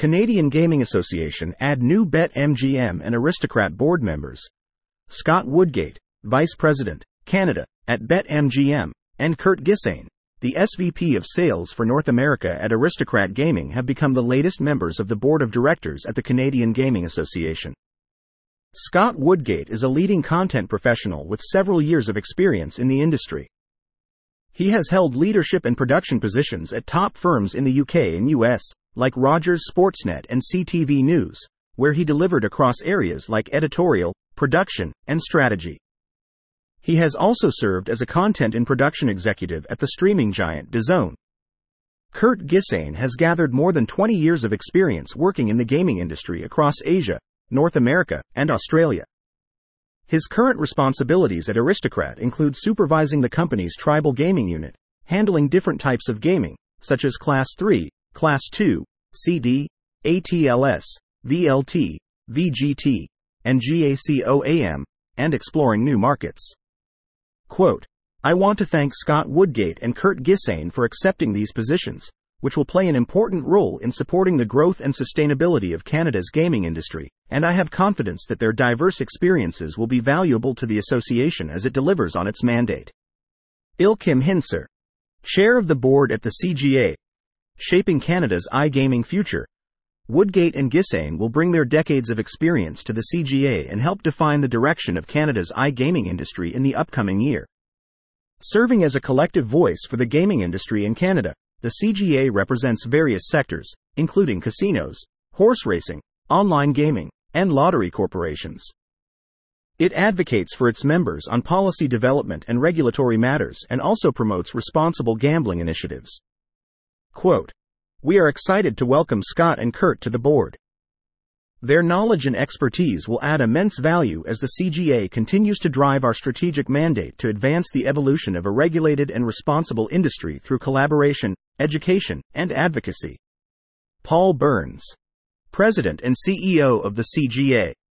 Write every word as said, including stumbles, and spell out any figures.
Canadian Gaming Association add new BetMGM and Aristocrat board members. Scott Woodgate, Vice President, Canada, at BetMGM, and Kurt Gissane, the S V P of Sales for North America at Aristocrat Gaming, have become the latest members of the board of directors at the Canadian Gaming Association. Scott Woodgate is a leading content professional with several years of experience in the industry. He has held leadership and production positions at top firms in the U K and U S, like Rogers Sportsnet and C T V News, where he delivered across areas like editorial, production, and strategy. He has also served as a content and production executive at the streaming giant DAZN. Kurt Gissane has gathered more than twenty years of experience working in the gaming industry across Asia, North America, and Australia. His current responsibilities at Aristocrat include supervising the company's tribal gaming unit, handling different types of gaming, such as Class three, Class two, C D, A T L S, V L T, V G T, and GACOAM, and exploring new markets. Quote, "I want to thank Scott Woodgate and Kurt Gissane for accepting these positions, which will play an important role in supporting the growth and sustainability of Canada's gaming industry, and I have confidence that their diverse experiences will be valuable to the association as it delivers on its mandate." Ilkim Hinser, Chair of the Board at the C G A, Shaping Canada's iGaming Future. Woodgate and Gissane will bring their decades of experience to the C G A and help define the direction of Canada's iGaming industry in the upcoming year. Serving as a collective voice for the gaming industry in Canada, the C G A represents various sectors, including casinos, horse racing, online gaming, and lottery corporations. It advocates for its members on policy development and regulatory matters and also promotes responsible gambling initiatives. Quote, "We are excited to welcome Scott and Kurt to the board. Their knowledge and expertise will add immense value as the C G A continues to drive our strategic mandate to advance the evolution of a regulated and responsible industry through collaboration, education, and advocacy." Paul Burns, President and C E O of the C G A.